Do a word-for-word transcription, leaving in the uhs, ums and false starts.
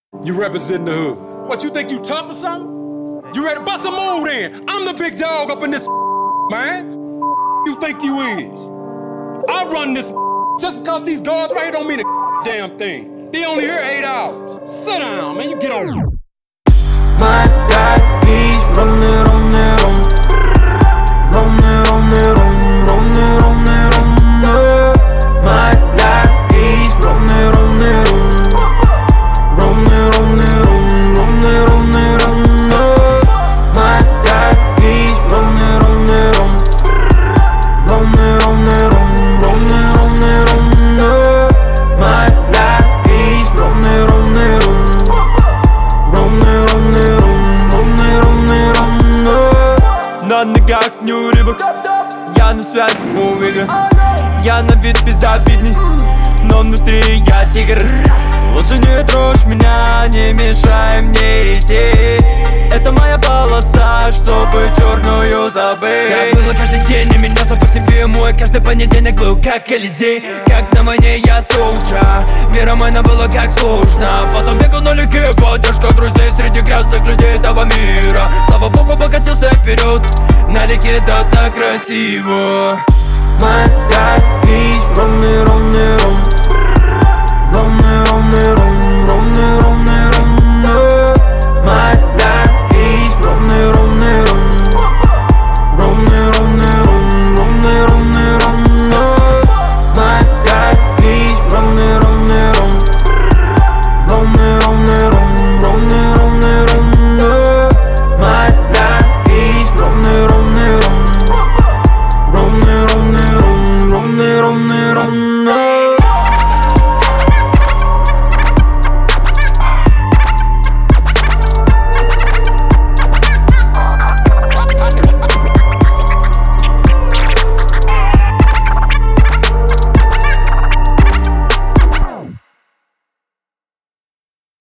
You represent the hood. What, you think you tough or something? You ready to bust a move then? I'm the big dog up in this man. You think you is? I run this just because these guards right here don't mean a damn thing. They only here eight hours. Sit down, man. You get on. My life is running, running, running. Running, running, running, running, running, running. My life is running, running, running. Running, running, running, running, running. My life is running, running, running. Running, running, running, running, running. My life is running, running, running. Running, running, running, running, running. На ногах не рыбок, я на связи с мувига. Я на вид безобидный, но внутри я тигр. Лучше не трожь меня, не мешай мне идти. Это моя полоса, чтобы черную забыть. Как было каждый день, и меня сам по себе мой. Каждый понедельник был как Элизей. Как на войне я солджа, мира моя было как сложно. Потом бегал на люке, поддержка друзей среди грязных людей этого мира. Слава богу, покатился вперед, на реке да так красиво. My life is running, running, running. Running, running, running.